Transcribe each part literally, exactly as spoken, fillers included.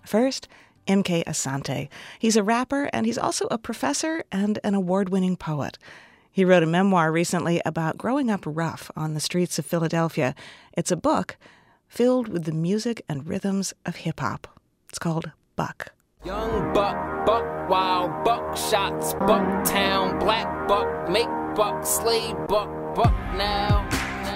First, M K Asante. He's a rapper, and he's also a professor and an award-winning poet. He wrote a memoir recently about growing up rough on the streets of Philadelphia. It's a book filled with the music and rhythms of hip-hop. It's called Buck. Young buck, buck wild, buck shots, buck town, black buck, make buck, slave buck, buck now.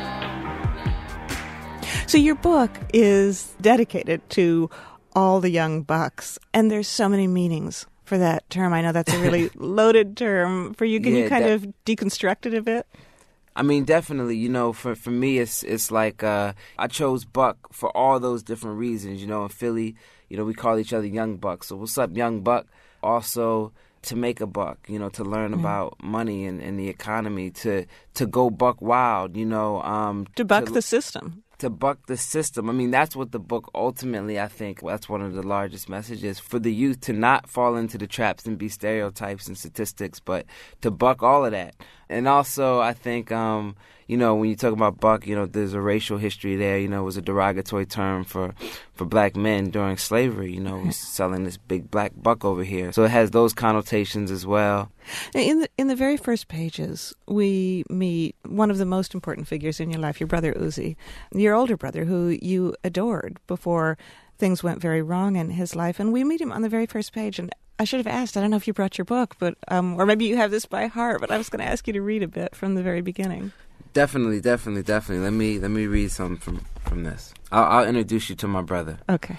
So your book is dedicated to all the young bucks, and there's so many meanings for that term. I know that's a really loaded term for you. Can Yeah, you kind that- of deconstruct it a bit? I mean, definitely, you know, for for me, it's it's like uh, I chose Buck for all those different reasons. You know, in Philly, you know, we call each other Young Buck. So what's up, Young Buck? Also, to make a buck, you know, to learn Mm. about money and, and the economy, to to go buck wild, you know. Um, To buck the system. to buck the system. I mean, that's what the book ultimately, I think, that's one of the largest messages for the youth, to not fall into the traps and be stereotypes and statistics, but to buck all of that. And also, I think, um, you know, when you talk about buck, you know, there's a racial history there. You know, it was a derogatory term for, for black men during slavery. You know, we're selling this big black buck over here. So it has those connotations as well. In the, in the very first pages, we meet one of the most important figures in your life, your brother Uzi, your older brother, who you adored before things went very wrong in his life. And we meet him on the very first page. And I should have asked, I don't know if you brought your book, but um, or maybe you have this by heart, but I was going to ask you to read a bit from the very beginning. Definitely, definitely, definitely. Let me let me read something from, from this. I'll, I'll introduce you to my brother. Okay.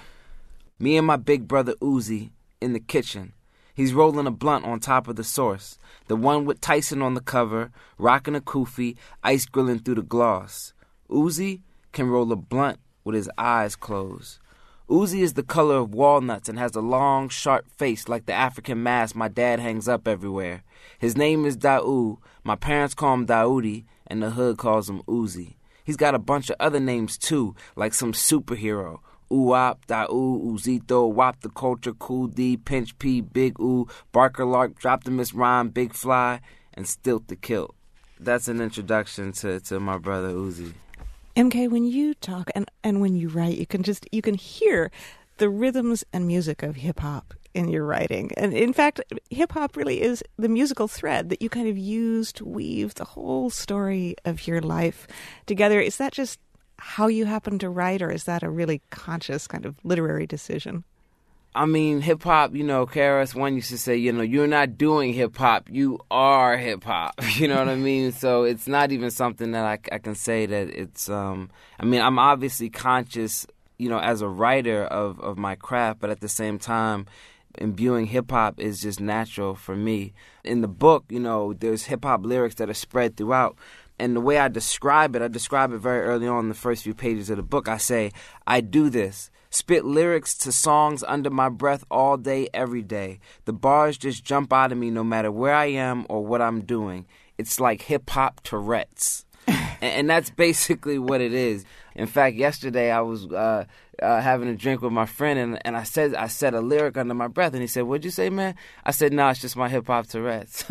Me and my big brother Uzi in the kitchen. He's rolling a blunt on top of the source, the one with Tyson on the cover, rocking a kufi, ice grilling through the gloss. Uzi can roll a blunt with his eyes closed. Uzi is the color of walnuts and has a long, sharp face like the African mask my dad hangs up everywhere. His name is Daoud. My parents call him Daoudi, and the hood calls him Uzi. He's got a bunch of other names, too, like some superhero. Uwap, Daoud, Uzito, Wap the Culture, Cool D, Pinch P, Big U, Barker Lark, Droptimus Rhyme, Big Fly, and Stilt the Kilt. That's an introduction to, to my brother Uzi. M K, when you talk and, and when you write, you can just you can hear the rhythms and music of hip hop in your writing. And in fact, hip hop really is the musical thread that you kind of use to weave the whole story of your life together. Is that just how you happen to write, or is that a really conscious kind of literary decision? I mean, hip-hop, you know, K R S One used to say, you know, you're not doing hip-hop, you are hip-hop. You know what I mean? So it's not even something that I, I can say that it's, um, I mean, I'm obviously conscious, you know, as a writer of, of my craft, but at the same time, imbuing hip-hop is just natural for me. In the book, you know, there's hip-hop lyrics that are spread throughout. And the way I describe it, I describe it very early on in the first few pages of the book. I say, I do this. Spit lyrics to songs under my breath all day, every day. The bars just jump out of me no matter where I am or what I'm doing. It's like hip-hop Tourette's. and, and that's basically what it is. In fact, yesterday I was uh, uh, having a drink with my friend, and, and I said I said a lyric under my breath, and he said, "What'd you say, man?" I said, "No, it's just my hip-hop Tourette's."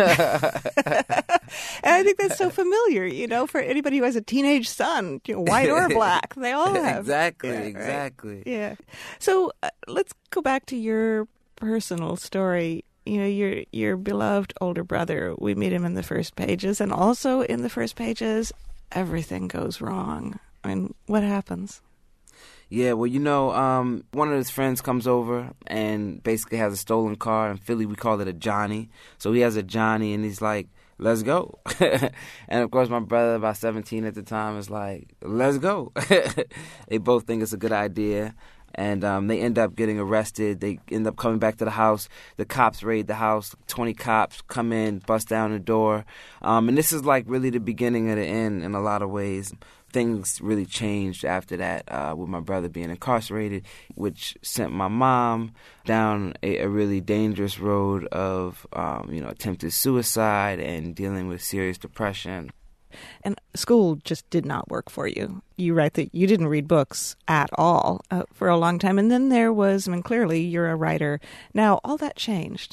And I think that's so familiar, you know, for anybody who has a teenage son, you know, white or black. They all have. Exactly, Yeah, right? exactly. Yeah. So uh, let's go back to your personal story. You know, your your beloved older brother, we meet him in the first pages, and also in the first pages, everything goes wrong. I mean, what happens? Yeah, well, you know, um, one of his friends comes over and basically has a stolen car. In Philly, we call it a Johnny. So he has a Johnny, and he's like, let's go. And, of course, my brother, about seventeen at the time, is like, let's go. They both think it's a good idea. And um, they end up getting arrested. They end up coming back to the house. The cops raid the house. twenty cops come in, bust down the door. Um, and this is like really the beginning of the end in a lot of ways. Things really changed after that uh, with my brother being incarcerated, which sent my mom down a, a really dangerous road of, um, you know, attempted suicide and dealing with serious depression. And school just did not work for you. You write that you didn't read books at all uh, for a long time. And then there was, I mean, clearly you're a writer. Now, all that changed.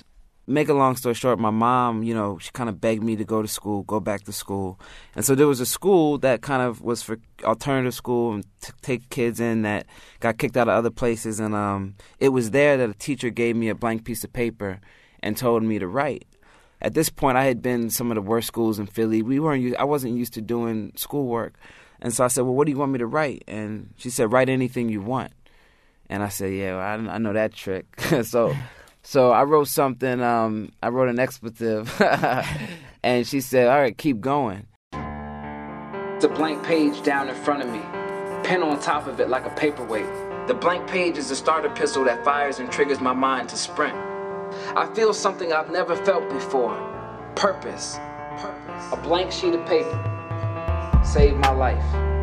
make a long story short, my mom, you know, she kind of begged me to go to school, go back to school. And so there was a school that kind of was for alternative school and t- take kids in that got kicked out of other places. And um, it was there that a teacher gave me a blank piece of paper and told me to write. At this point, I had been some of the worst schools in Philly. We weren't. Used, I wasn't used to doing schoolwork. And so I said, well, what do you want me to write? And she said, write anything you want. And I said, yeah, well, I, I know that trick. so so I wrote something. Um, I wrote an expletive. And she said, all right, keep going. It's a blank page down in front of me. Pen on top of it like a paperweight. The blank page is a starter pistol that fires and triggers my mind to sprint. I feel something I've never felt before. Purpose. Purpose. A blank sheet of paper. Saved my life.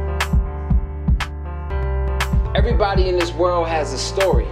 Everybody in this world has a story.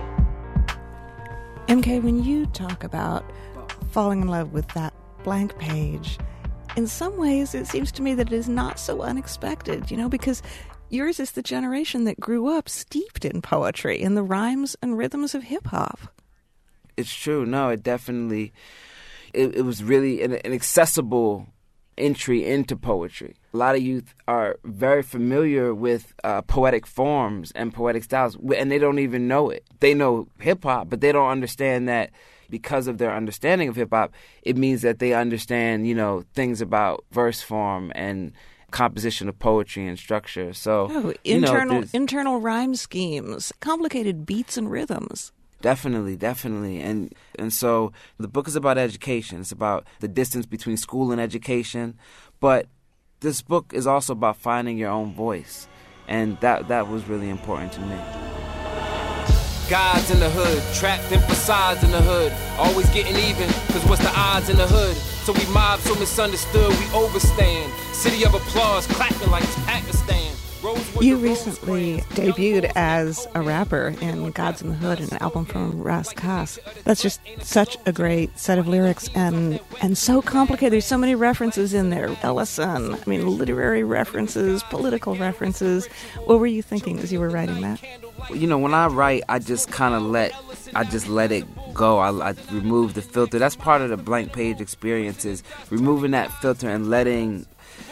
M K, when you talk about falling in love with that blank page, in some ways it seems to me that it is not so unexpected, you know, because yours is the generation that grew up steeped in poetry, in the rhymes and rhythms of hip-hop. It's true. No, it definitely, it, it was really an, an accessible entry into poetry. A lot of youth are very familiar with uh, poetic forms and poetic styles, and they don't even know it. They know hip-hop, but they don't understand that because of their understanding of hip-hop, it means that they understand, you know, things about verse form and composition of poetry and structure. So, oh, you internal know, internal rhyme schemes, complicated beats and rhythms. Definitely, definitely. And and so the book is about education. It's about the distance between school and education. But this book is also about finding your own voice. And that, that was really important to me. Gods in the hood, trapped in facades in the hood. Always getting even, cause what's the odds in the hood? So we mob so misunderstood, we overstand. City of applause, clapping like it's Pakistan. You recently debuted as a rapper in Gods in the Hood, an album from Ras Kass. That's just such a great set of lyrics and and so complicated. There's so many references in there. Ellison, I mean, literary references, political references. What were you thinking as you were writing that? You know, when I write, I just kind of let, I just let it go. I, I remove the filter. That's part of the blank page experience, is removing that filter and letting.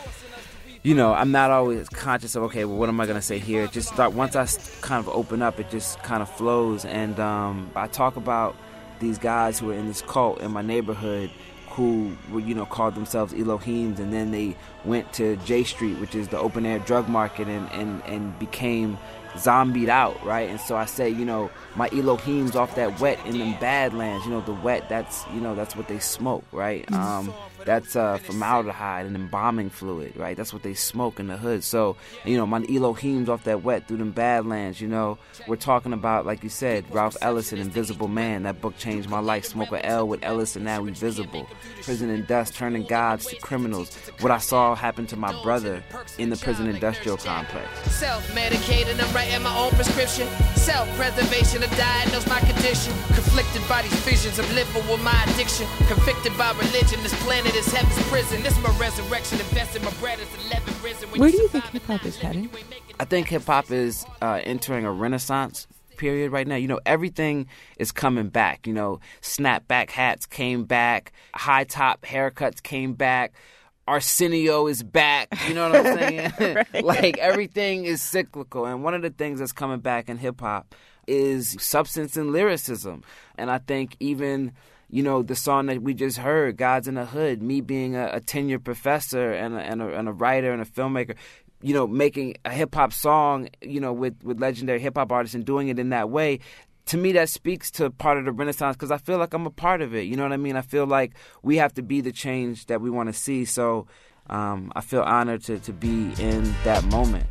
You know, I'm not always conscious of, okay, well, what am I going to say here? It just start, once I kind of open up, it just kind of flows. And um, I talk about these guys who were in this cult in my neighborhood who, were, you know, called themselves Elohims, and then they went to J Street, which is the open-air drug market, and, and, and became zombied out, right? And so I say, you know, my Elohims off that wet in them Badlands, you know, the wet, that's, you know, that's what they smoke, right? Um, that's uh, formaldehyde and embalming fluid, right? That's what they smoke in the hood. So, you know, my Elohims off that wet through them Badlands, you know, we're talking about, like you said, Ralph Ellison, Invisible Man. That book changed my life. Smoke a L with Ellison, now we visible. Prison and dust, turning gods to criminals. What I saw happen to my brother in the prison industrial complex. Self-medicated, I'm writing my own prescription. Self-preservation, I diagnose my condition. Conflicted by these visions, I'm living with my addiction. Convicted by religion, this planet is heaven's prison. This my resurrection, investing my bread is eleven risen. Where do you think hip-hop is heading? I think hip-hop is uh, entering a renaissance period right now. You know, everything is coming back. You know, snapback hats came back. High-top haircuts came back. Arsenio is back. You know what I'm saying? Right. Like, everything is cyclical. And one of the things that's coming back in hip-hop is substance and lyricism. And I think even, you know, the song that we just heard, Gods in the Hood, me being a, a tenured professor and a, and, a, and a writer and a filmmaker, you know, making a hip-hop song, you know, with, with legendary hip-hop artists and doing it in that way, to me that speaks to part of the Renaissance, because I feel like I'm a part of it. You know what I mean? I feel like we have to be the change that we want to see. So um, I feel honored to, to be in that moment.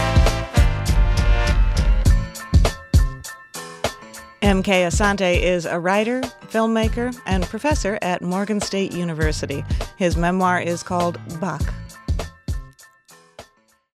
M K Asante is a writer, filmmaker, and professor at Morgan State University. His memoir is called Buck.